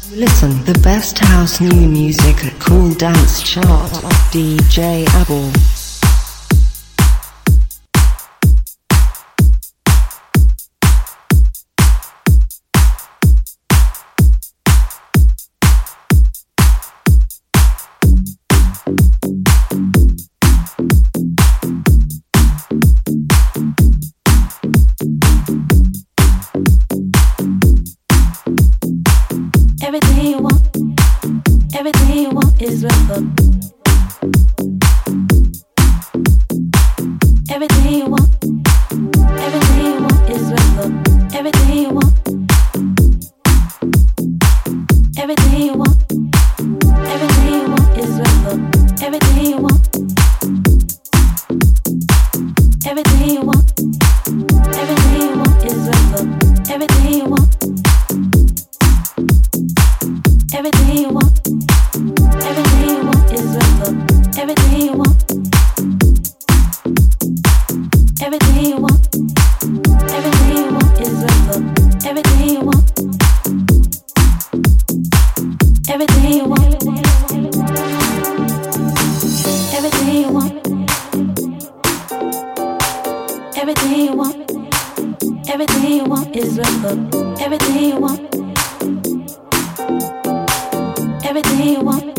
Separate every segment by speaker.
Speaker 1: Listen, the best house new music at Cool Dance Chart. DJ Abel.
Speaker 2: Everything you want is real. Everything you want is real. Everything you want, everything you want is real. Everything you want, everything you want is real. Everything you want, everything you want is real. Everything you want, everything you want is real. Everything you want, everything you want, everything you want, everything you want, everything you want is real. Everything you want, everything you want,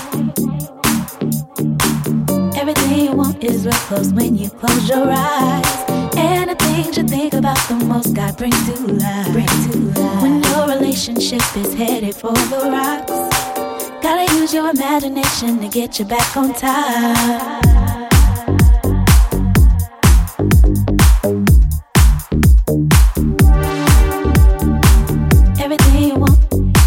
Speaker 2: everything you want is real. Cause when you close your eyes, and the things you think about the most God brings to life. When your relationship is headed for the rocks, gotta use your imagination to get you back on top. Everything you want,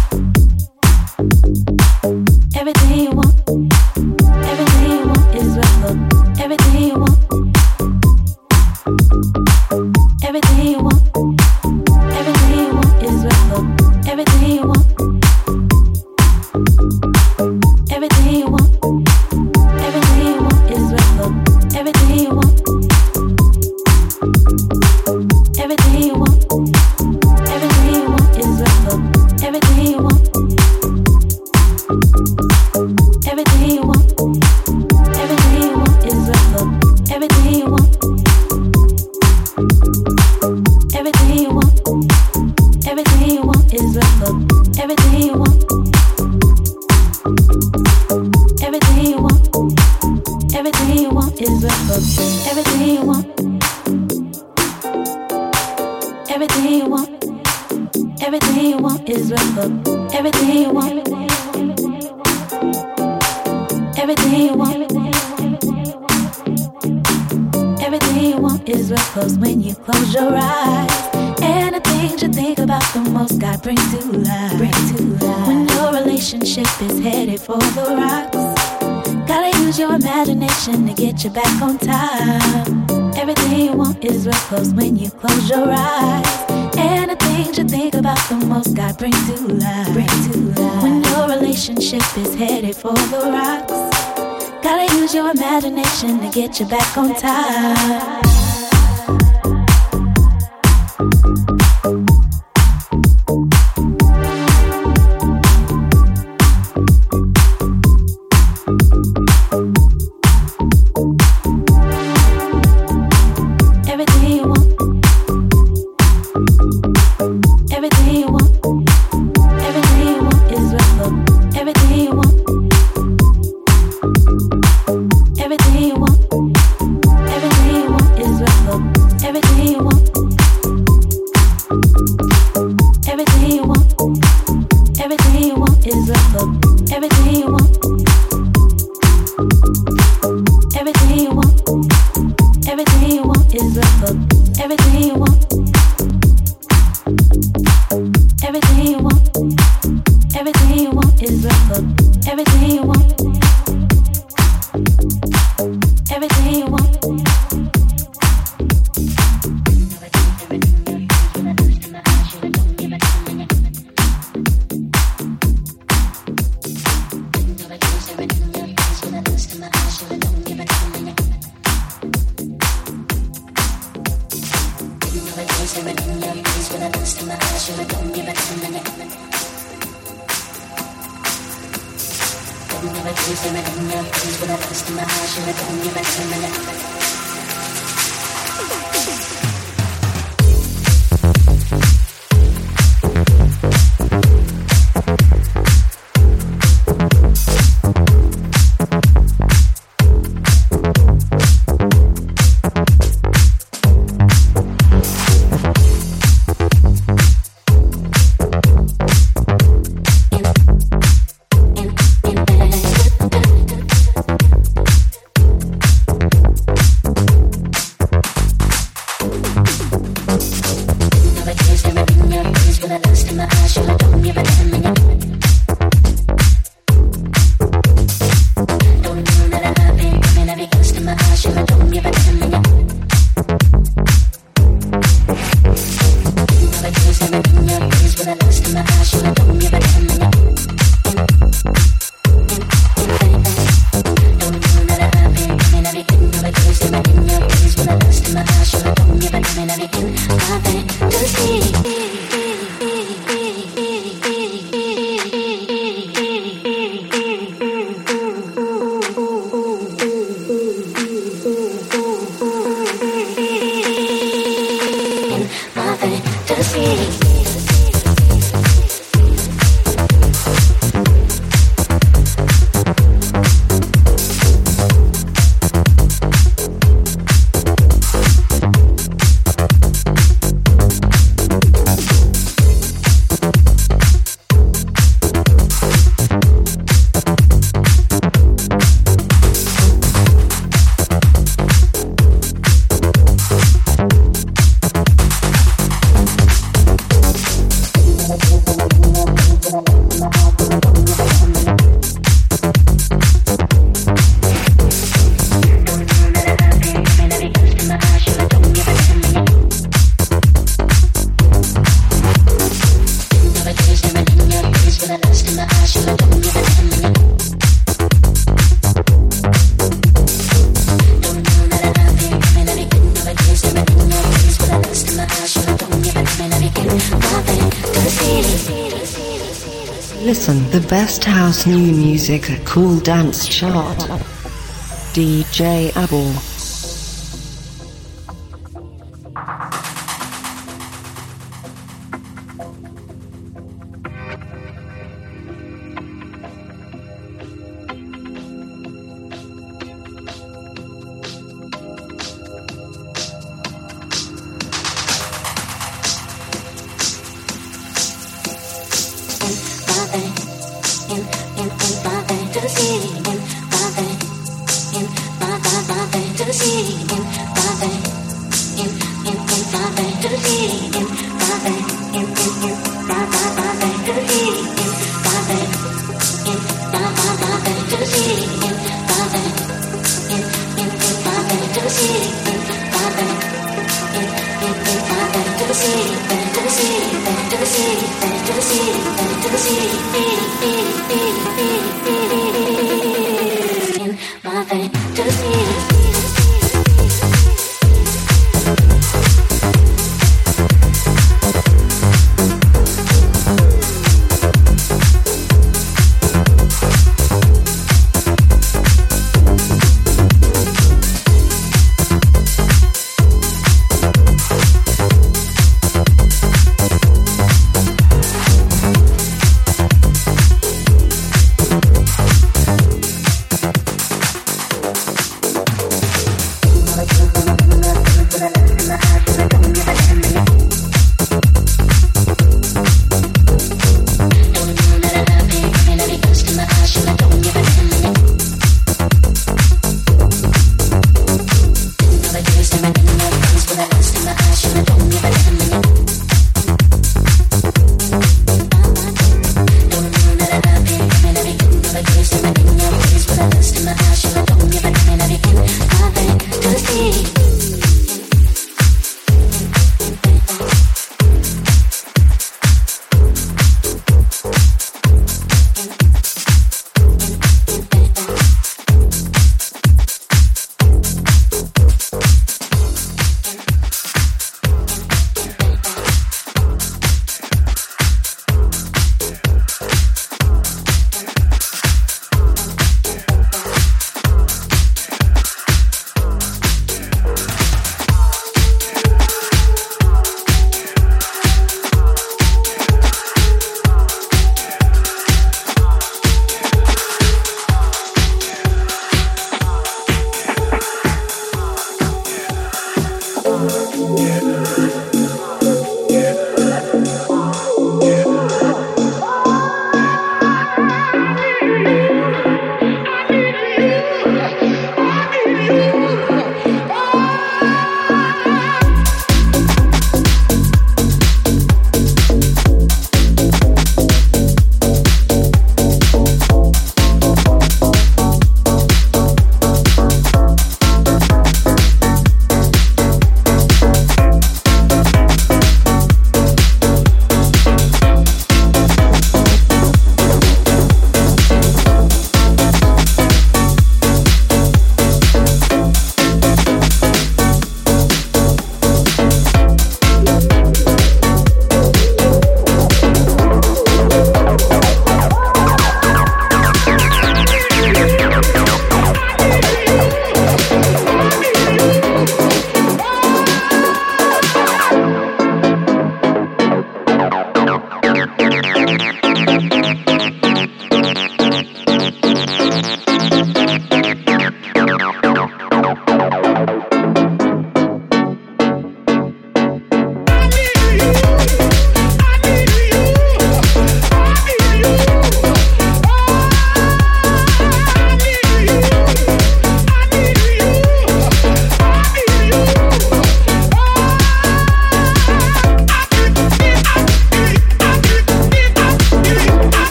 Speaker 2: everything you want, everything you want is real. Everything you want, everything you want, everything you want is real. Everything you want, everything you want, everything you want is real. Everything you want, everything you want, everything you want is real. Everything you want, everything you want, everything you want is real. Everything you want, everything you want, everything you want is real. Everything you want, everything you want, everything you want is real. Everything you want, everything you want, everything you want is real. Everything you want, everything you want, everything you want is real. Cause when you close your eyes, and the things you think about the most God brings to life. When your relationship is headed for the rocks, gotta use your imagination to get you back on top. Everything you want is real. Cause when you close your eyes, and the things you think about the most God brings to life. When your relationship is headed for the rocks, gotta use your imagination to get you back on top. Everything you want, everything you want, everything you want is real. Everything you want, everything you want, everything you want is real. Everything you want, everything you want, everything you want is real. Everything you want, everything you want, everything you want is real. Everything you want, everything you want, everything you want is real. Everything you want, everything you want.
Speaker 1: Listen, the best house new music at Cool Dance Chart. DJ Abel.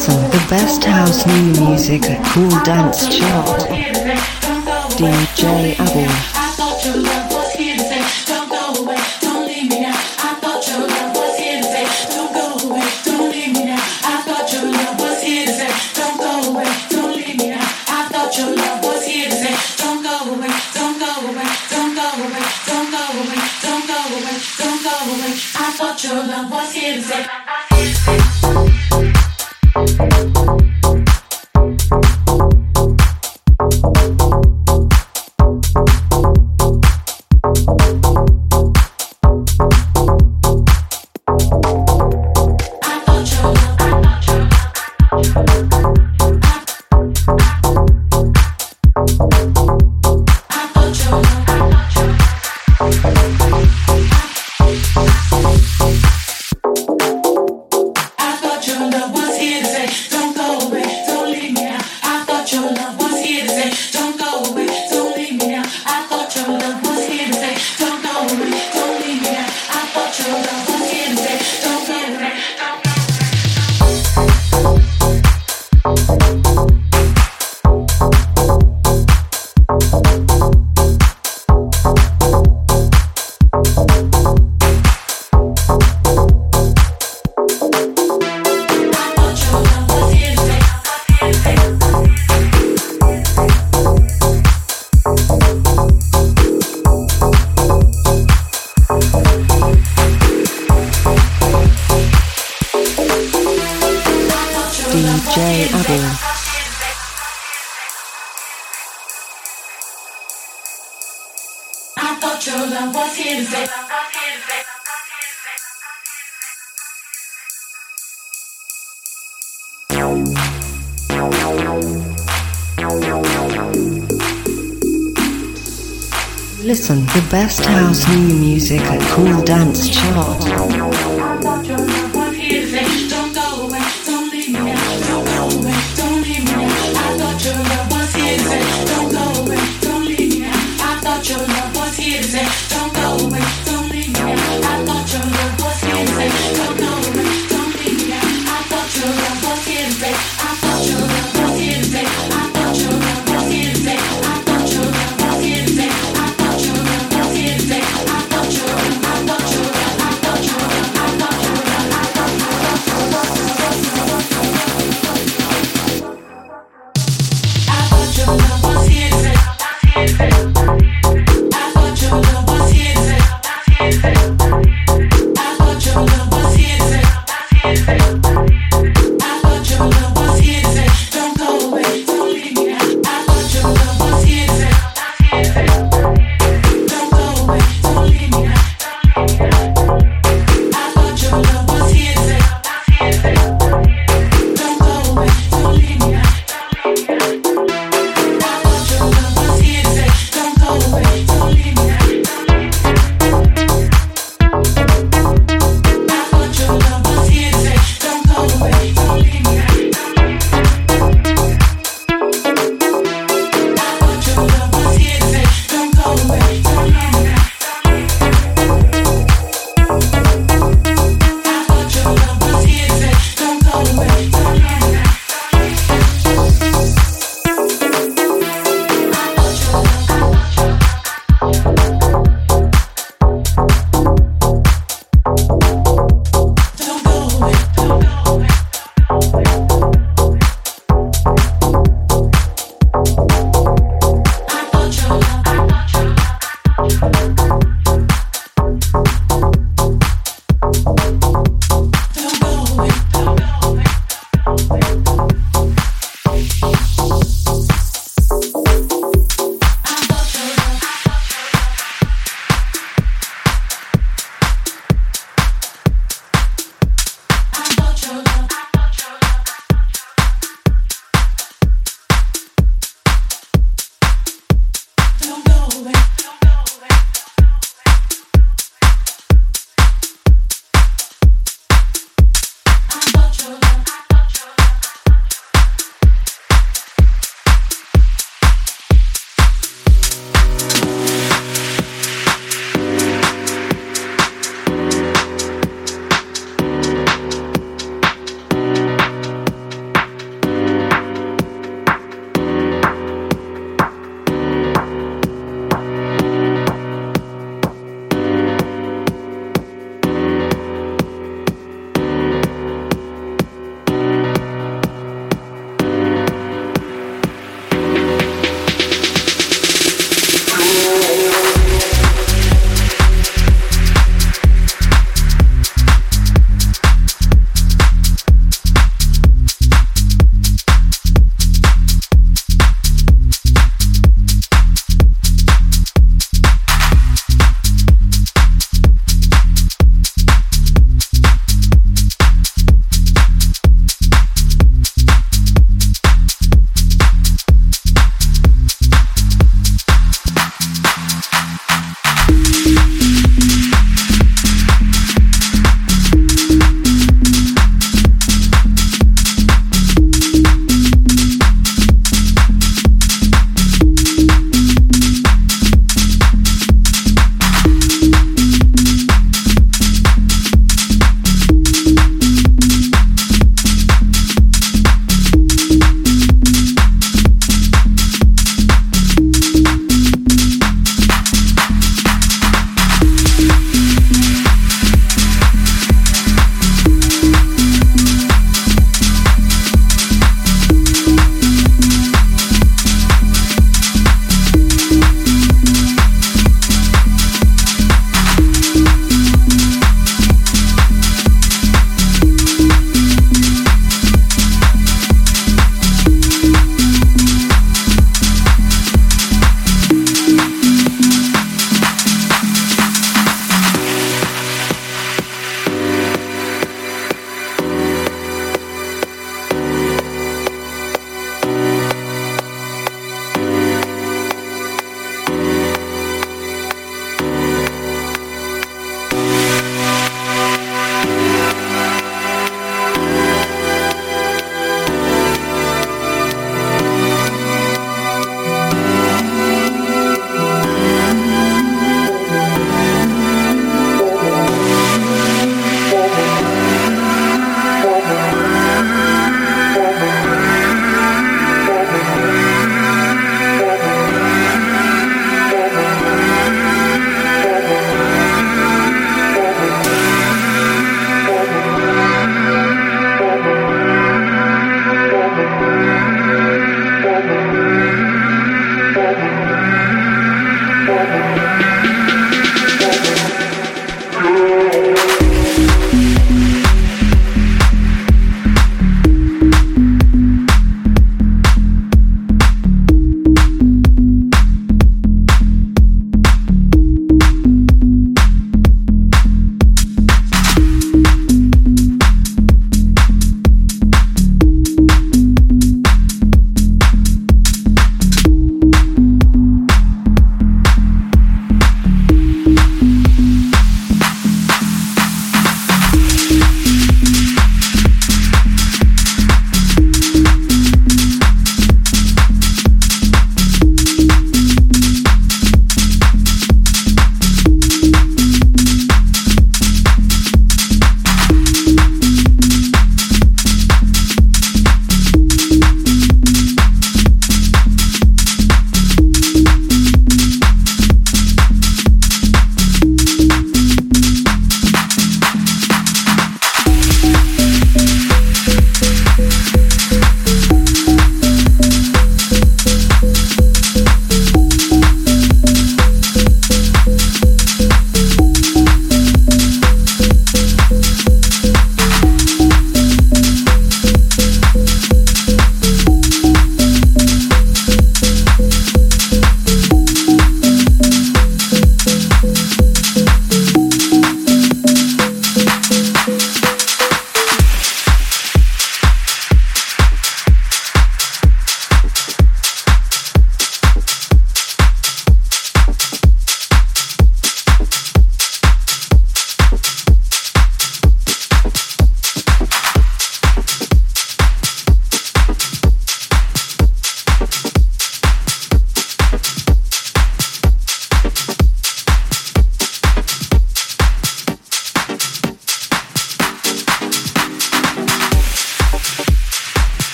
Speaker 1: Listen, the best house new music at Cool Dance Chart. DJ Abel.
Speaker 3: I thought your love was here to stay. Don't go away, don't leave me now. I thought your love was here to stay. Don't go away, don't leave me now. I thought your love was here to stay. Don't go away, don't leave me now. I thought your love was here to stay. Don't go away, don't go away, don't go away, don't go away, don't go away, don't go away. I thought your love was here to stay.
Speaker 1: DJ Abel.
Speaker 3: I thought your love was here to stay.
Speaker 1: Listen, the best house new music at Cool Dance Chart.
Speaker 3: I thought your love was here to stay. Don't go away, don't leave me now. Don't go away, don't leave me now. I thought your love was here to stay. Don't go away, don't leave me now. I thought your love was here to stay. Don't go away, don't leave me now. I thought your love was here to stay. Don't go away, don't leave me now. I thought your love was here to stay. I thought your love was here to stay. I thought your love was here to stay. I thought your love was here to stay. I thought your love was here to stay. I thought your love, I thought your love, I thought your love.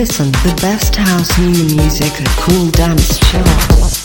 Speaker 1: listen to the best house new music at Cool Dance Chart.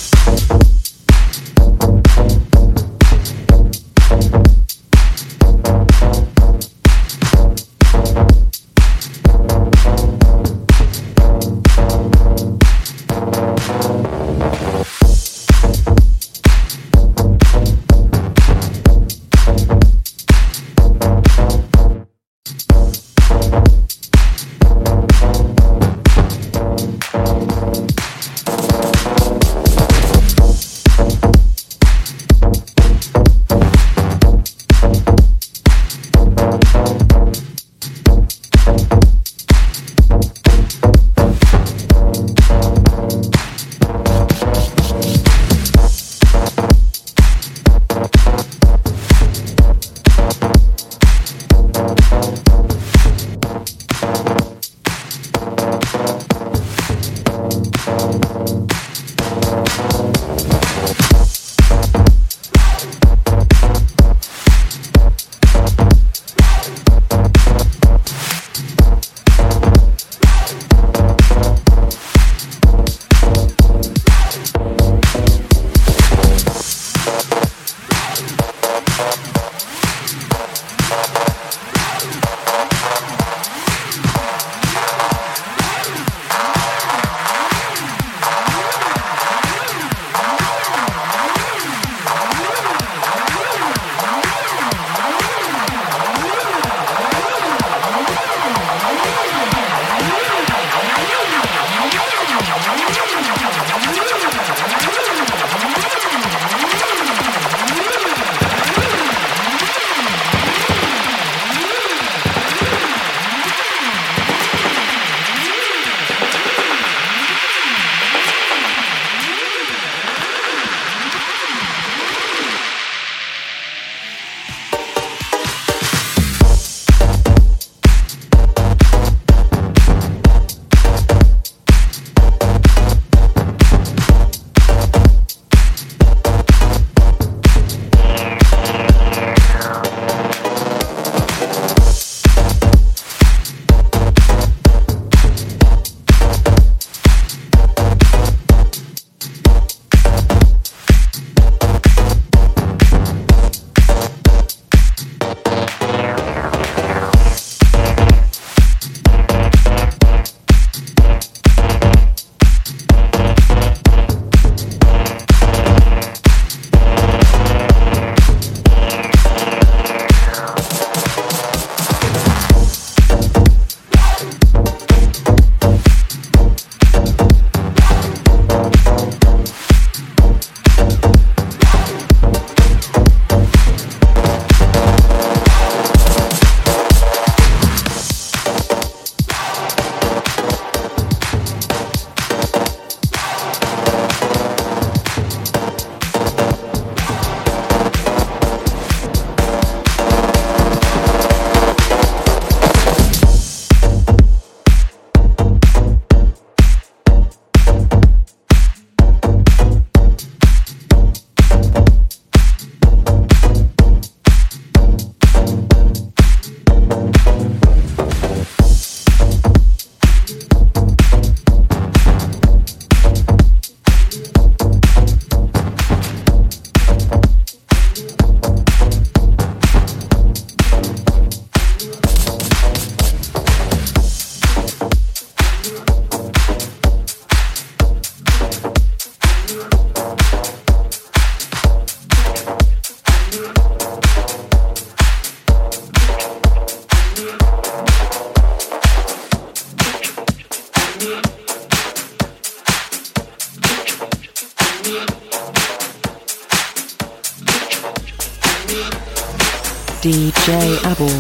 Speaker 1: DJ Abel.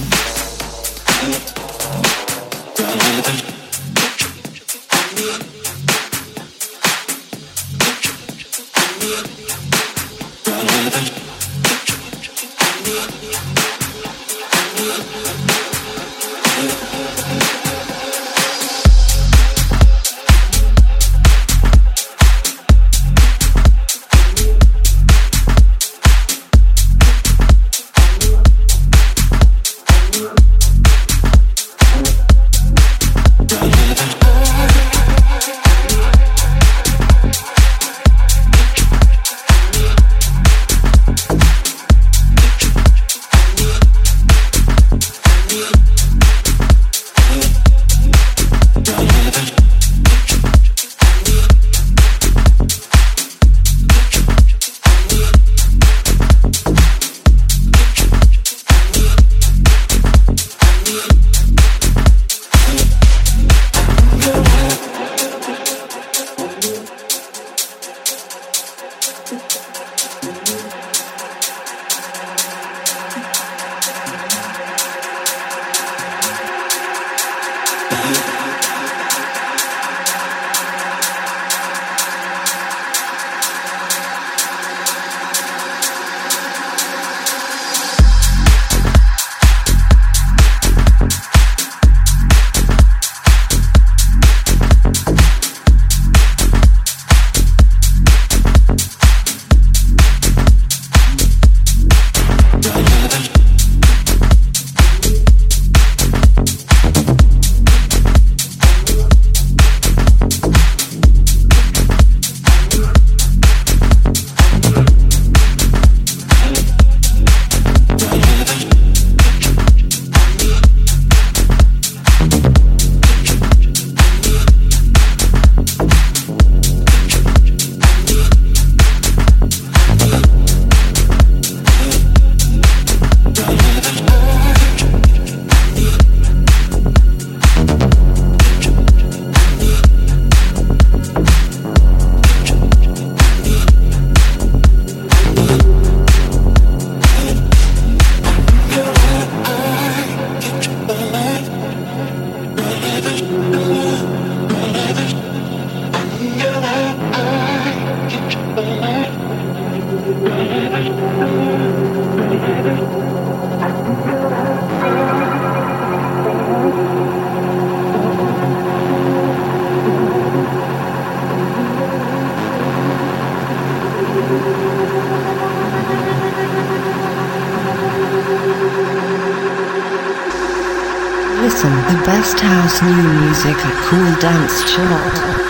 Speaker 1: Listen, the best house new music at Cool Dance Chart.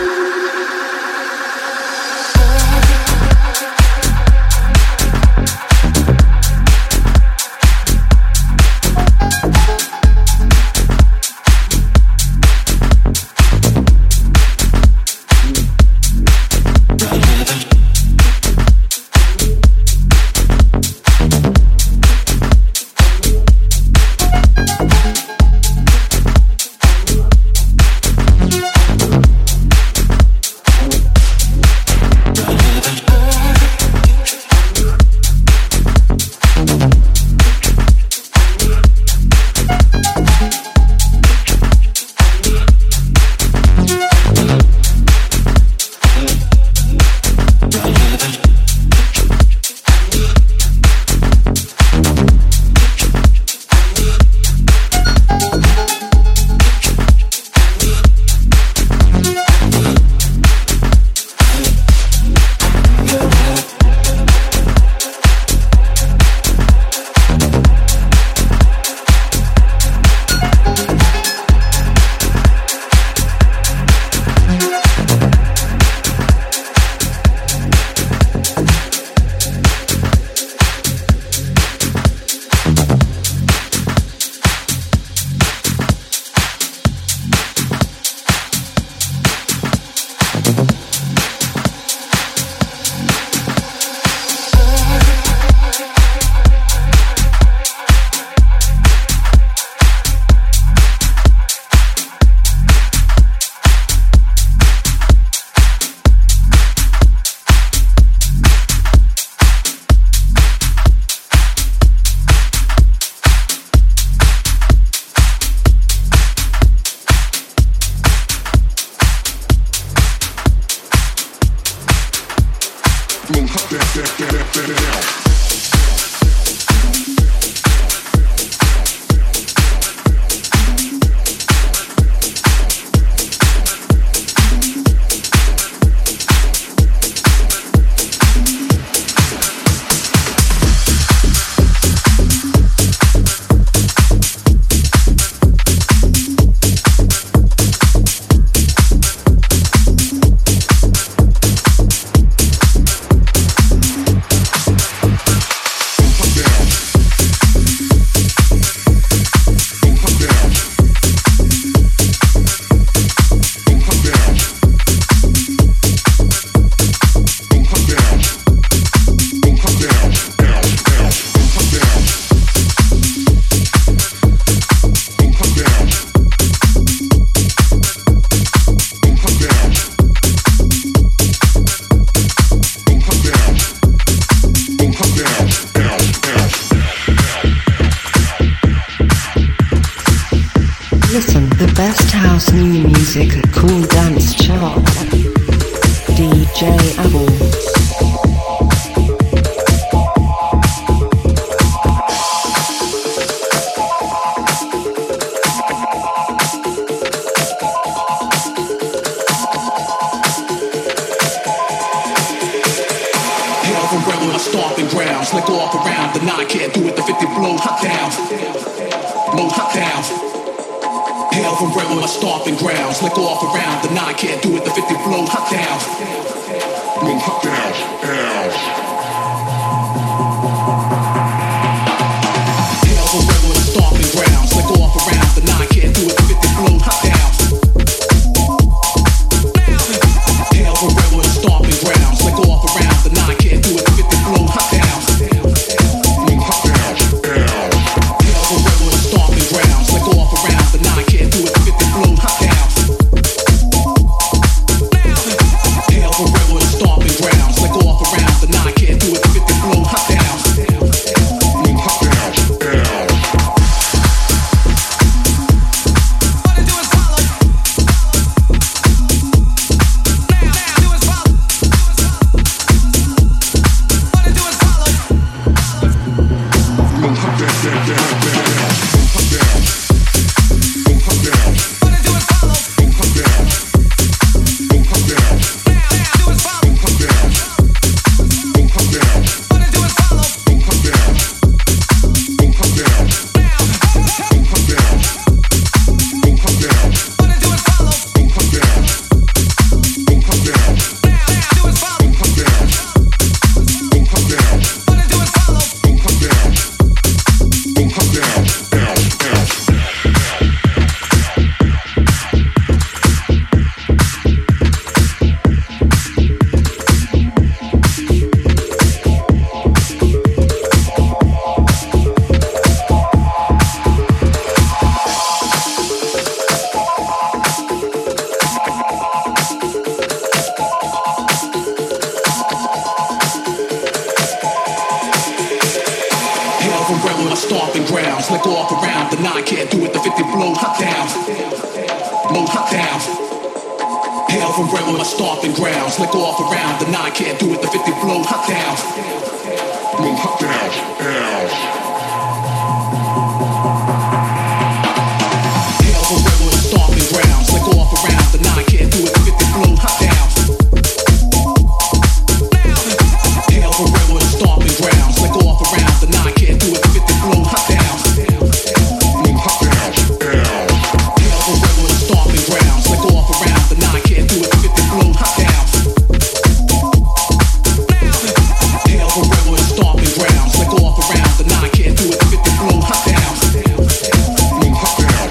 Speaker 1: Best house new music at Cool Dance Chart. DJ Abel.
Speaker 4: Stomping grounds, slick off around the 9 can't do it, the 50 blow hot down, blow hot down. Hail from right with my stomping grounds, slick off around the 9 can't do it, the 50 blow hot down, blow hot down, Hail from right with my stomping grounds, slick off around the 9 can't do it, the 50 blow hot down. Hail from right with my stomping grounds, slick off around the 9 can't do it, the 50 blow hot down. Stomping grounds. stomping grounds. Let go off around the 9, can't do it, the 50 blow, hot down. Low, hot down. Hail from where my stomping grounds. Let go off around the 9, can't do it, the 50 blow, hot down. Low, hot down. Hail from where my stomping grounds. Let go off around the 9, can't do it, the 50 blow, hot down. Hail from where my stomping grounds. Let go off around the 9, can't do it, the 50 blow, hot down. Low, hot down. Hail from where my stomping grounds. Let go off around the 9, can't do it, the 50 blow, hot down. Hail from where my stomping grounds. Let go off around the 9, can't do it, the 50 blow, hot down. Low, hot down.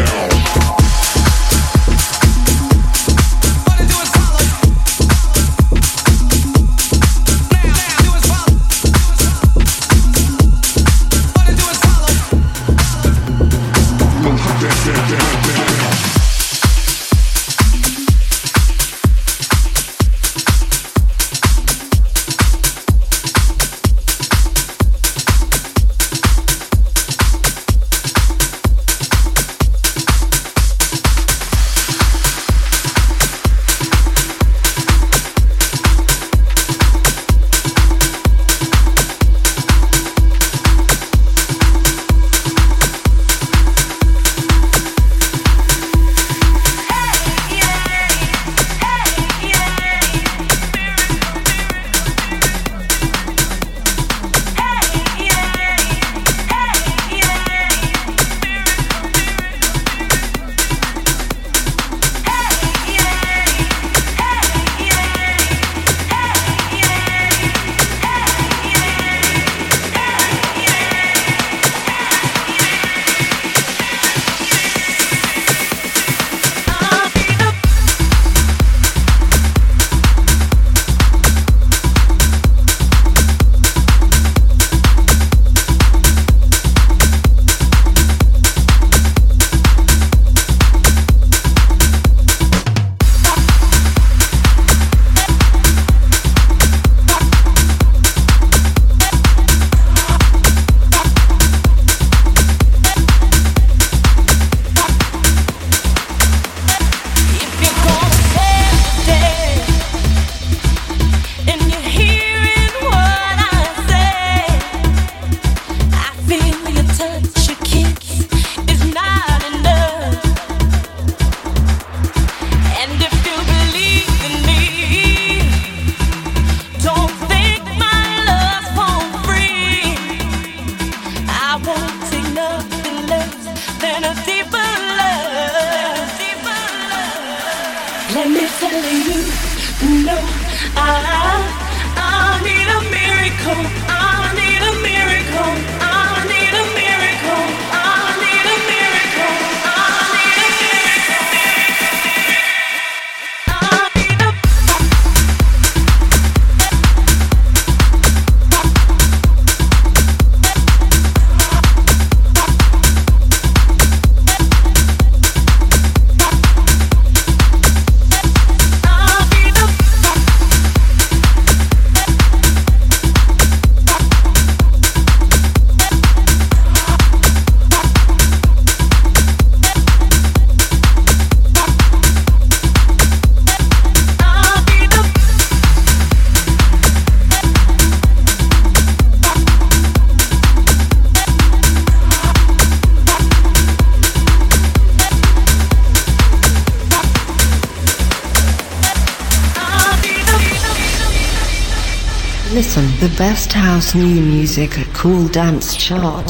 Speaker 1: Listen, the best house new music at Cool Dance Chart.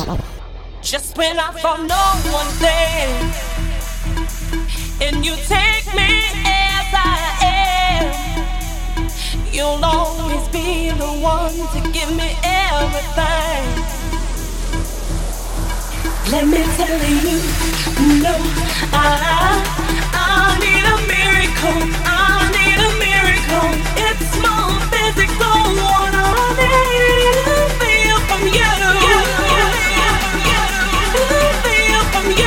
Speaker 5: Just when I thought no one there, and you take me as I am, you'll always be the one to give me everything. Let me tell you, no, I need a miracle. I need a miracle. It's more physical. What I need to feel from you. Feel from you.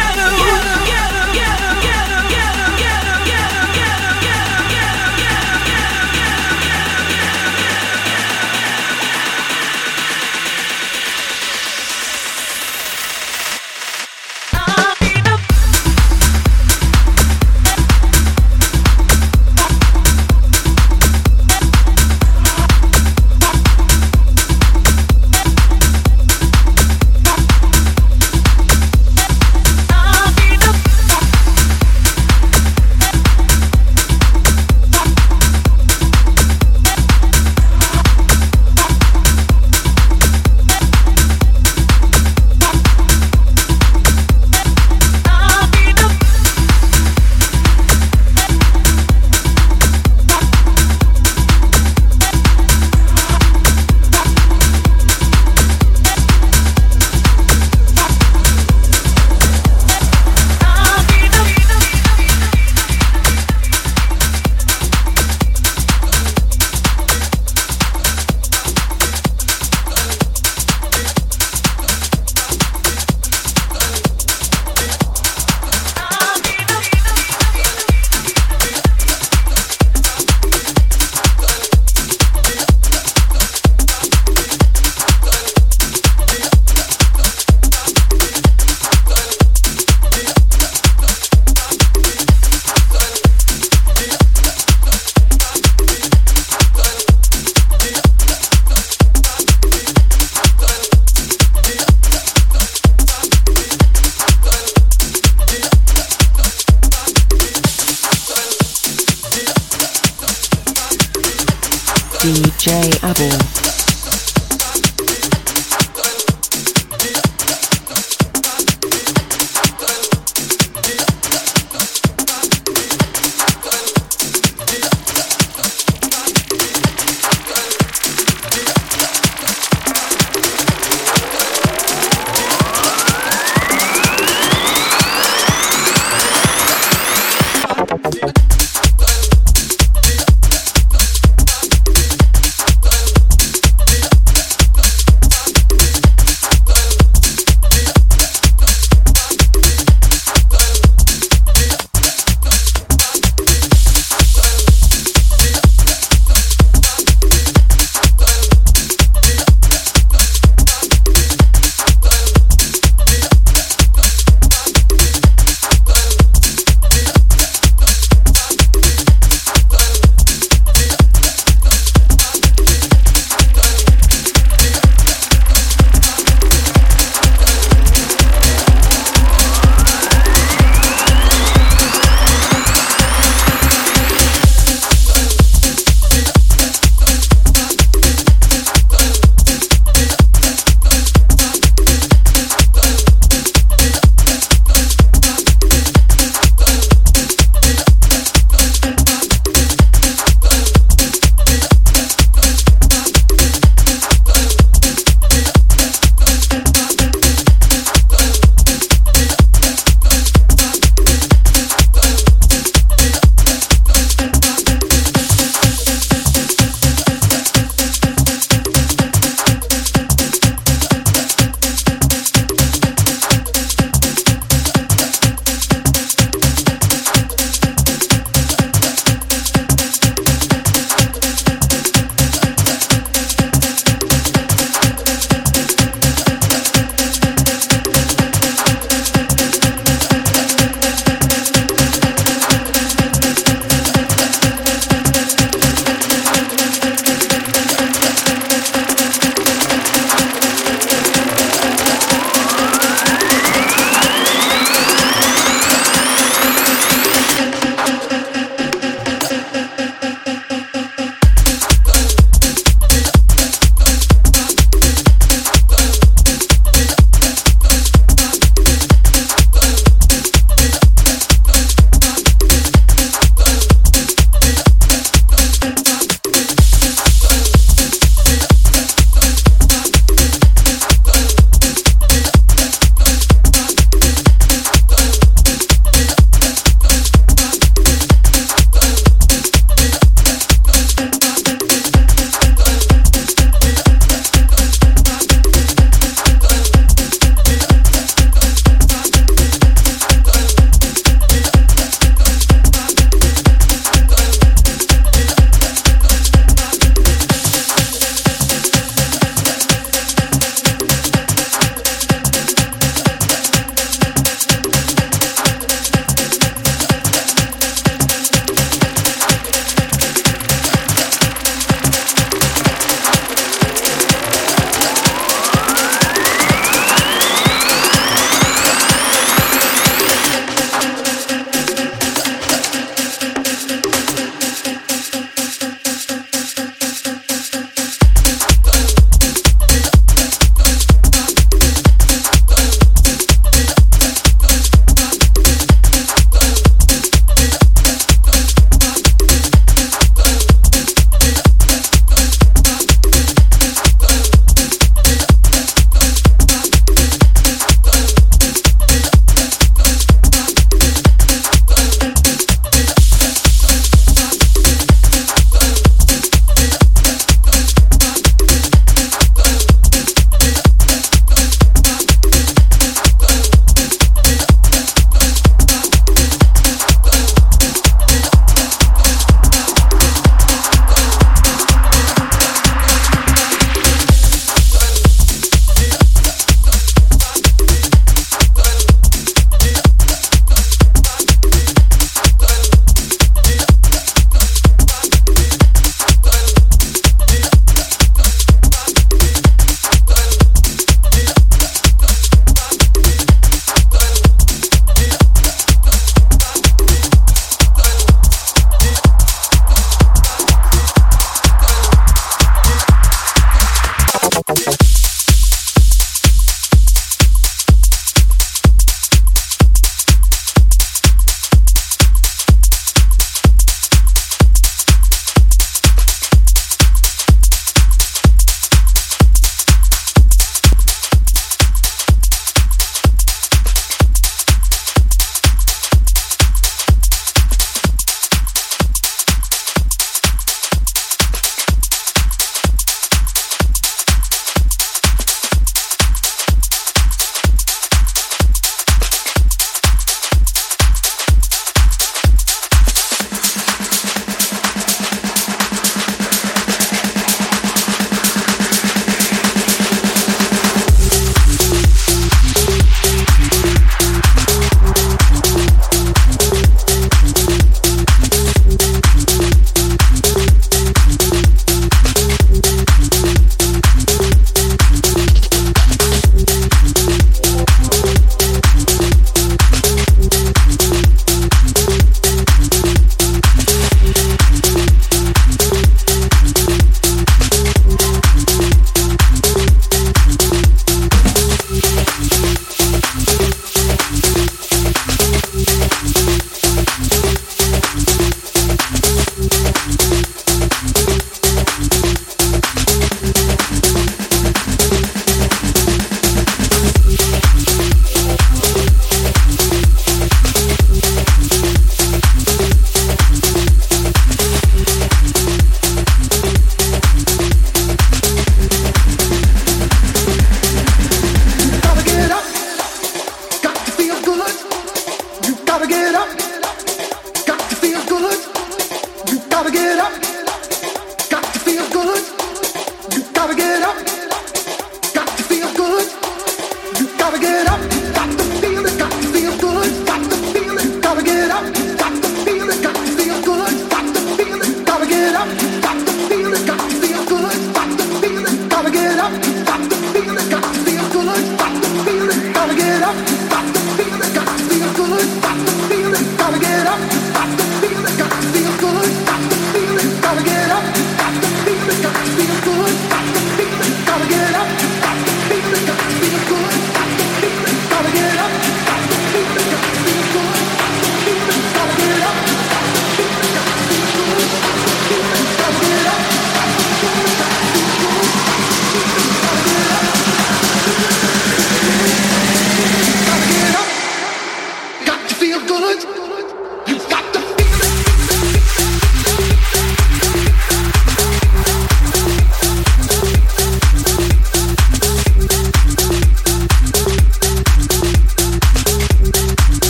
Speaker 1: DJ Abel.